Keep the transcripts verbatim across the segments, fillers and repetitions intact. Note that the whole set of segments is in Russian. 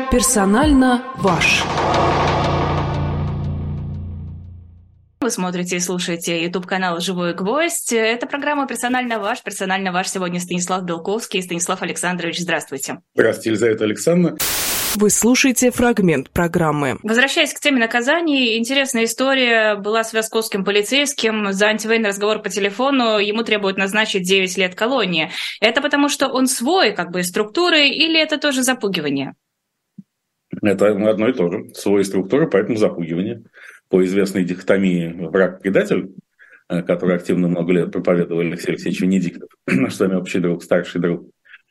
Персонально ваш. Вы смотрите и слушаете YouTube-канал «Живой гвоздь». Это программа «Персонально ваш». Персонально ваш сегодня Станислав Белковский. Станислав Александрович, здравствуйте. Здравствуйте, Елизавета Александровна. Вы слушаете фрагмент программы. Возвращаясь к теме наказаний, интересная история была с московским полицейским. За антивоенный разговор по телефону ему требуют назначить девять лет колонии. Это потому, что он свой, как бы, из структуры, или это тоже запугивание? Это одно и то же. Свой структуры, поэтому запугивание. По известной дихотомии враг-предатель, который активно много лет проповедовал Алексей Алексеевич Венедиктов, наш с вами общий друг, старший друг.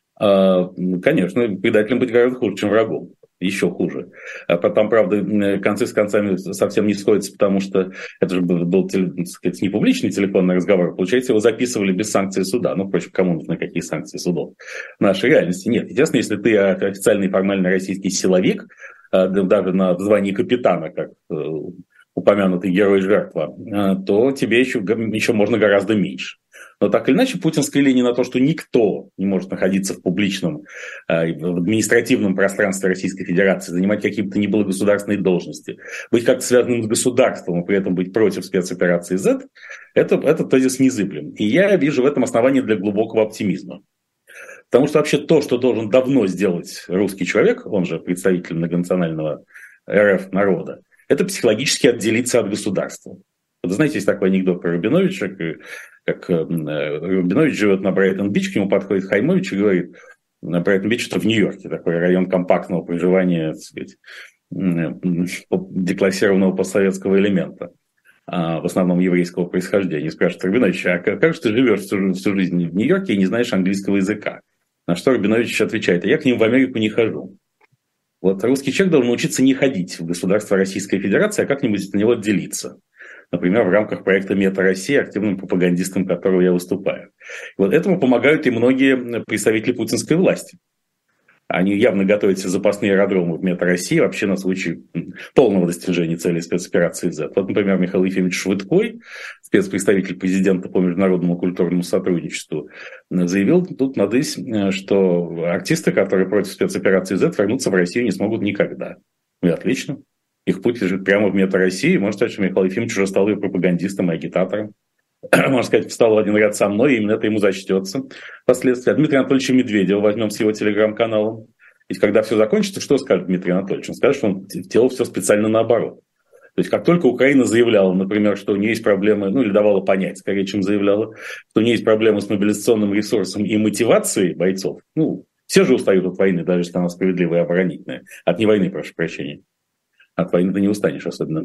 Конечно, предателем быть гораздо хуже, чем врагом. Еще хуже. Там, правда, концы с концами совсем не сходятся, потому что это же был, так сказать, не публичный телефонный разговор. Получается, его записывали без санкции суда. Ну, впрочем, кому нужны какие санкции судов? В нашей реальности нет. Естественно, если ты официальный формально российский силовик, даже на звании капитана, как упомянутый герой-жертва, то тебе еще, еще можно гораздо меньше. Но так или иначе, путинская линия на то, что никто не может находиться в публичном, в административном пространстве Российской Федерации, занимать какие-то ни было государственные должности, быть как-то связанным с государством и при этом быть против спецоперации Z, это, это тезис незыблем. И я вижу в этом основание для глубокого оптимизма. Потому что вообще то, что должен давно сделать русский человек, он же представитель многонационального эр эф народа, это психологически отделиться от государства. Вы знаете, есть такой анекдот про Рабиновича, как Рабинович живет на Брайтон-Бич, к нему подходит Хаймович и говорит, на Брайтон-Бич это в Нью-Йорке, такой район компактного проживания, так сказать, деклассированного постсоветского элемента, в основном еврейского происхождения. И спрашивает Рабинович, а как же ты живешь всю, всю жизнь в Нью-Йорке и не знаешь английского языка? На что Рабинович отвечает, а я к ним в Америку не хожу. Вот русский человек должен научиться не ходить в государство Российской Федерации, а как-нибудь от него отделиться. Например, в рамках проекта «Мета Россия», активным пропагандистом которого я выступаю. И вот этому помогают и многие представители путинской власти. Они явно готовят себе запасные аэродромы в «Мета России» вообще на случай полного достижения цели спецоперации Z. Вот, например, Михаил Ефимович Швыдкой, спецпредставитель президента по международному культурному сотрудничеству, заявил тут надысь, что артисты, которые против спецоперации Z, вернуться в Россию не смогут никогда. И отлично. Их путь лежит прямо в «Мета России». Можно сказать, что Михаил Ефимович уже стал и пропагандистом, и агитатором. Можно сказать, встал в один ряд со мной, и именно это ему зачтется впоследствии. А Дмитрия Анатольевича Медведева возьмем с его телеграм-каналом. Ведь когда все закончится, что скажет Дмитрий Анатольевич? Он скажет, что он делал все специально наоборот. То есть, как только Украина заявляла, например, что у нее есть проблемы, ну или давала понять, скорее, чем заявляла, что у нее есть проблемы с мобилизационным ресурсом и мотивацией бойцов, ну, все же устают от войны, даже если она справедливая и оборонительная. От не войны, прошу прощения. От войны ты не устанешь особенно.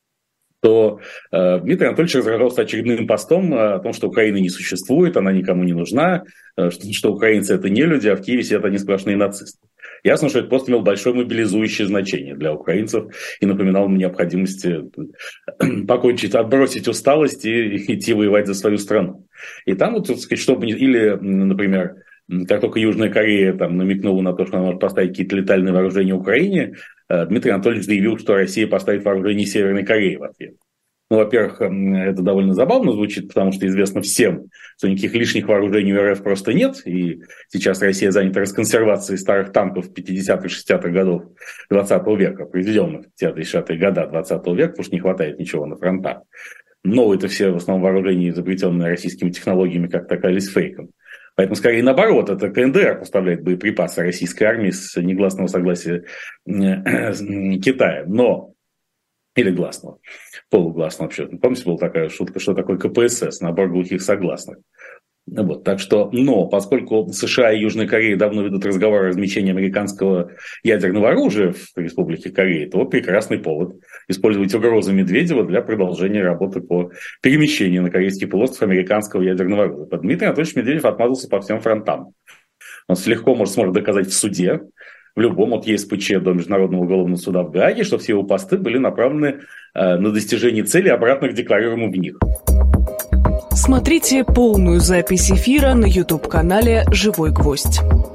То э, Дмитрий Анатольевич разражался очередным постом о том, что Украины не существует, она никому не нужна, э, что, что украинцы – это не люди, а в Киеве сидят они сплошные нацисты. Ясно, что этот пост имел большое мобилизующее значение для украинцев и напоминал им необходимости покончить, отбросить усталость и идти воевать за свою страну. И там, вот, так сказать, чтобы... Или, например, как только Южная Корея там, намекнула на то, что она может поставить какие-то летальные вооружения Украине, Дмитрий Анатольевич заявил, что Россия поставит вооружение Северной Кореи в ответ. Ну, во-первых, это довольно забавно звучит, потому что известно всем, что никаких лишних вооружений у эр эф просто нет. И сейчас Россия занята расконсервацией старых танков пятидесятых-шестидесятых годов двадцатого века, произведенных в пятидесятые годы двадцатого века, потому что не хватает ничего на фронтах. Новые-то все в основном вооружения, изобретенные российскими технологиями, как-то оказались фейком. Поэтому, скорее, наоборот, это ка эн дэ эр поставляет боеприпасы российской армии с негласного согласия Китая. Но, или гласного, полугласного вообще. Помните, была такая шутка, что такое ка пэ эс эс, набор глухих согласных. Вот, так что, но поскольку США и Южная Корея давно ведут разговор о размещении американского ядерного оружия в Республике Корея, то вот прекрасный повод использовать угрозы Медведева для продолжения работы по перемещению на Корейский полуостров американского ядерного оружия. Дмитрий Анатольевич Медведев отмазался по всем фронтам. Он легко может, сможет доказать в суде, в любом от е эс пэ че до Международного уголовного суда в Гааге, что все его посты были направлены э, на достижение цели, обратно к декларируемым в них. Смотрите полную запись эфира на YouTube-канале «Живой гвоздь».